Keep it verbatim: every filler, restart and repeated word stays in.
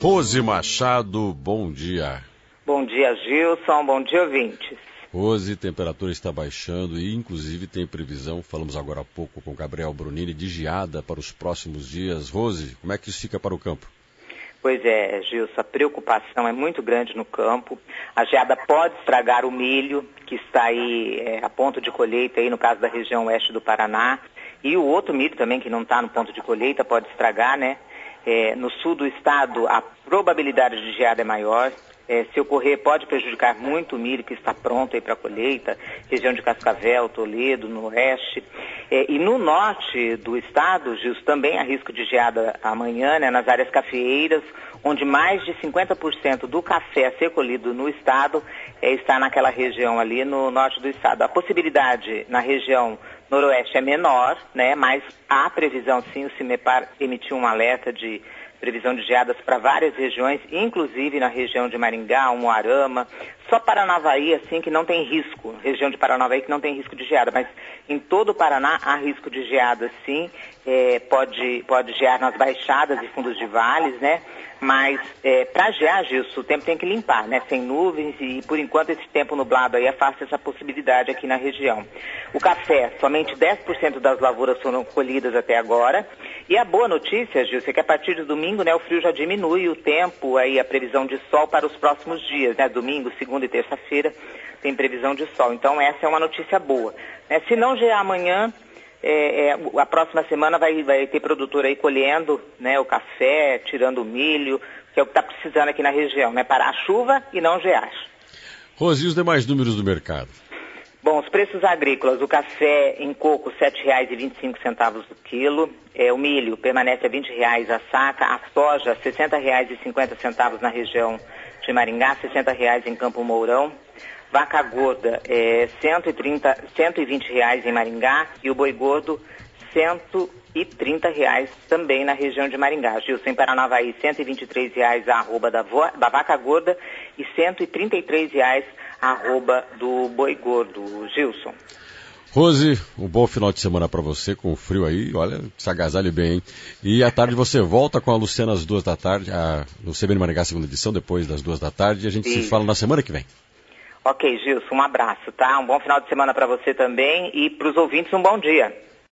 Rose Machado, bom dia. Bom dia, Gilson, bom dia, ouvintes. Rose, temperatura está baixando e inclusive tem previsão, falamos agora há pouco com Gabriel Brunini, de geada para os próximos dias. Rose, como é que isso fica para o campo? Pois é, Gilson, a preocupação é muito grande no campo. A geada pode estragar o milho, que está aí é, a ponto de colheita, aí no caso da região oeste do Paraná. E o outro milho também, que não está no ponto de colheita, pode estragar, né? É, no sul do estado, a probabilidade de geada é maior. É, se ocorrer, pode prejudicar muito o milho que está pronto aí para colheita, região de Cascavel, Toledo, no oeste. É, e no norte do estado, Gilson, também há risco de geada amanhã, né, nas áreas cafeeiras, onde mais de cinquenta por cento do café a ser colhido no estado é, está naquela região ali no norte do estado. A possibilidade na região noroeste é menor, né, mas há previsão sim, o CIMEPAR emitiu um alerta de previsão de geadas para várias regiões, inclusive na região de Maringá, Umuarama, só Paranavaí, assim, que não tem risco, região de Paranavaí que não tem risco de geada, mas em todo o Paraná há risco de geada, sim, é, pode, pode gear nas baixadas e fundos de vales, né, mas é, para gear, Gilson, o tempo tem que limpar, né, sem nuvens e por enquanto esse tempo nublado aí afasta essa possibilidade aqui na região. O café, somente dez por cento das lavouras foram colhidas até agora, e a boa notícia, Gilson, é que a partir de domingo, né, o frio já diminui o tempo, aí a previsão de sol para os próximos dias, né, domingo, segunda e terça-feira tem previsão de sol, então essa é uma notícia boa. É, se não gear amanhã, é, é, a próxima semana vai, vai ter produtor aí colhendo, né, o café, tirando o milho, que é o que está precisando aqui na região, né, parar a chuva e não gear. Rose, e os demais números do mercado? Bom, os preços agrícolas, o café em coco, sete reais e vinte e cinco centavos do quilo, é, o milho permanece a vinte reais a saca, a soja, sessenta reais e cinquenta centavos na região de Maringá, sessenta reais em Campo Mourão, vaca gorda, é, cento e trinta, cento e vinte reais em Maringá e o boi gordo, cento e trinta reais também na região de Maringá. Gilson, em Paranavaí, cento e vinte e três reais a arroba da, vo, da vaca gorda e cento e trinta e três reais a arroba do boi gordo. Gilson. Rose, um bom final de semana para você, com o frio aí, olha, se agasalhe bem, hein? E à tarde você volta com a Luciana às duas da tarde, a, no C B N Maringá, segunda edição, depois das duas da tarde, e a gente Isso. se fala na semana que vem. Ok, Gilson, um abraço, tá? Um bom final de semana para você também e para os ouvintes um bom dia.